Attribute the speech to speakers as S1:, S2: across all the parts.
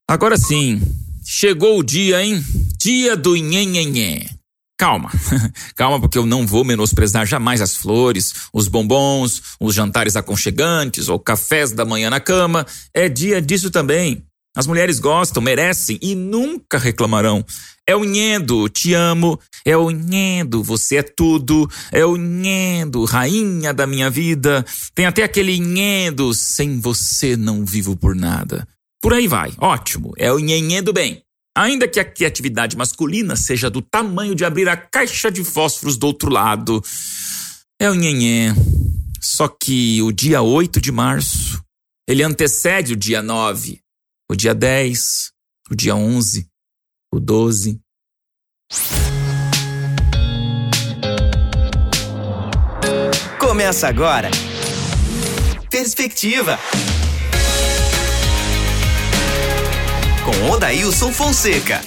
S1: Agora sim, chegou o dia, hein? Dia do nhenhenhé. Calma, calma, porque eu não vou menosprezar jamais as flores, os bombons, os jantares aconchegantes ou cafés da manhã na cama. É dia disso também. As mulheres gostam, merecem e nunca reclamarão. É o nhendo, te amo. É o nhendo, você é tudo. É o nhendo, rainha da minha vida. Tem até aquele nhendo, sem você não vivo por nada. Por aí vai, ótimo, é o nhenhê do bem. Ainda que a criatividade masculina seja do tamanho de abrir a caixa de fósforos do outro lado. É o nhenhê. Só que o dia 8 de março, ele antecede o dia 9, o dia 10, o dia 11, o 12.
S2: Começa agora. Perspectiva. Com Odailson Fonseca.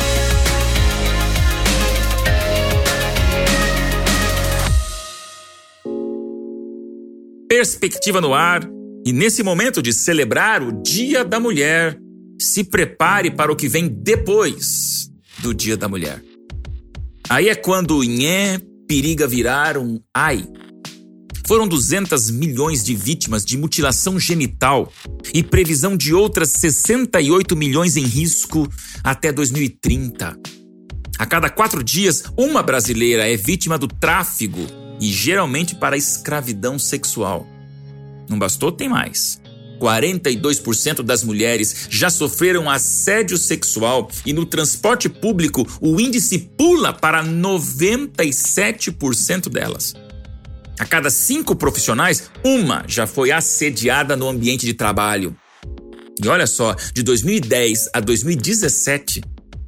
S1: Perspectiva no ar. E nesse momento de celebrar o Dia da Mulher, se prepare para o que vem depois do Dia da Mulher. Aí é quando o nhé periga virar um ai. Foram 200 milhões de vítimas de mutilação genital e previsão de outras 68 milhões em risco até 2030. A cada 4 dias, uma brasileira é vítima do tráfico e geralmente para a escravidão sexual. Não bastou, tem mais. 42% das mulheres já sofreram assédio sexual e no transporte público o índice pula para 97% delas. A cada 5 profissionais, uma já foi assediada no ambiente de trabalho. E olha só, de 2010 a 2017,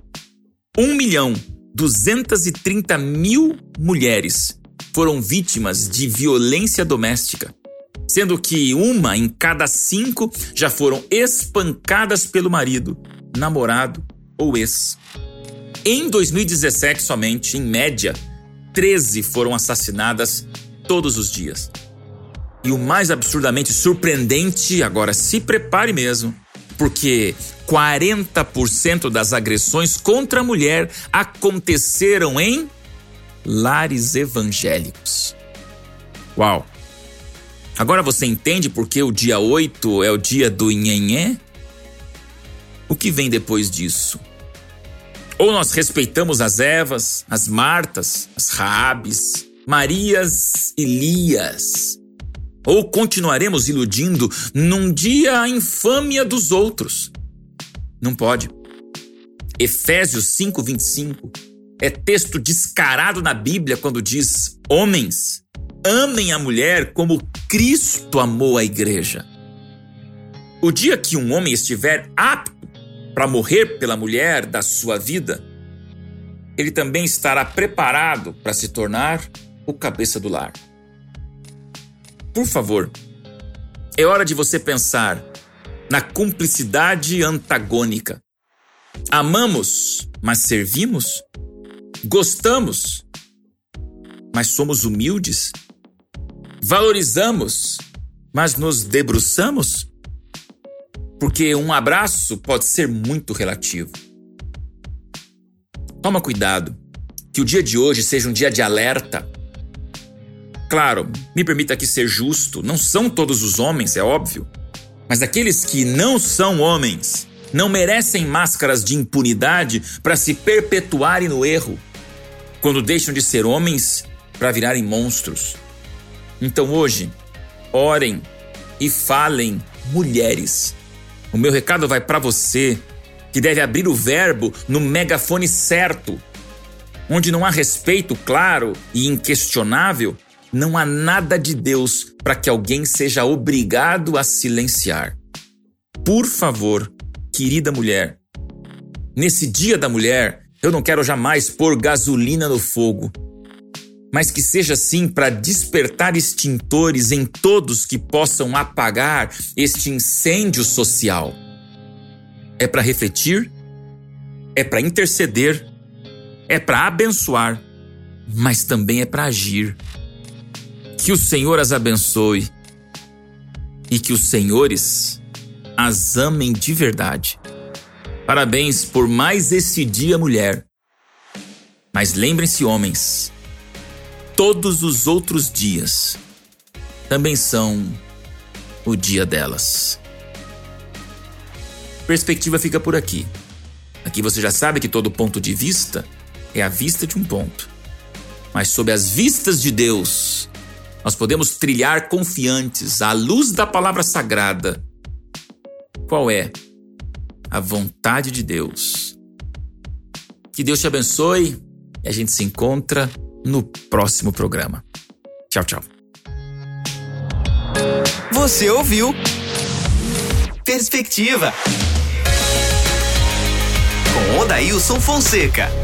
S1: 1.230.000 mulheres foram vítimas de violência doméstica, sendo que 1 em cada 5 já foram espancadas pelo marido, namorado ou ex. Em 2017 somente, em média, 13 foram assassinadas todos os dias. E o mais absurdamente surpreendente, agora se prepare mesmo, porque 40% das agressões contra a mulher aconteceram em lares evangélicos. Uau! Agora você entende por que o dia 8 é o dia do nhenhé? O que vem depois disso? Ou nós respeitamos as Evas, as Martas, as Raabes, Marias e Lias, ou continuaremos iludindo num dia a infâmia dos outros? Não pode. Efésios 5:25 é texto descarado na Bíblia quando diz: homens, amem a mulher como Cristo amou a igreja. O dia que um homem estiver apto para morrer pela mulher da sua vida, ele também estará preparado para se tornar o cabeça do lar. Por favor, é hora de você pensar na cumplicidade antagônica. Amamos, mas servimos? Gostamos, mas somos humildes? Valorizamos, mas nos debruçamos? Porque um abraço pode ser muito relativo. Toma cuidado, que o dia de hoje seja um dia de alerta. Claro, me permita aqui ser justo, não são todos os homens, é óbvio. Mas aqueles que não são homens não merecem máscaras de impunidade para se perpetuarem no erro, quando deixam de ser homens para virarem monstros. Então hoje, orem e falem, mulheres. O meu recado vai para você, que deve abrir o verbo no megafone certo. Onde não há respeito claro e inquestionável, não há nada de Deus para que alguém seja obrigado a silenciar. Por favor, querida mulher, nesse Dia da Mulher, eu não quero jamais pôr gasolina no fogo, mas que seja sim para despertar extintores em todos que possam apagar este incêndio social. É para refletir, é para interceder, é para abençoar, mas também é para agir. Que o Senhor as abençoe e que os senhores as amem de verdade. Parabéns por mais esse dia, mulher. Mas lembrem-se, homens, todos os outros dias também são o dia delas. Perspectiva fica por aqui. Aqui você já sabe que todo ponto de vista é a vista de um ponto. Mas sob as vistas de Deus, nós podemos trilhar confiantes à luz da palavra sagrada. Qual é a vontade de Deus? Que Deus te abençoe e a gente se encontra no próximo programa. Tchau, tchau.
S2: Você ouviu Perspectiva com Odailson Fonseca.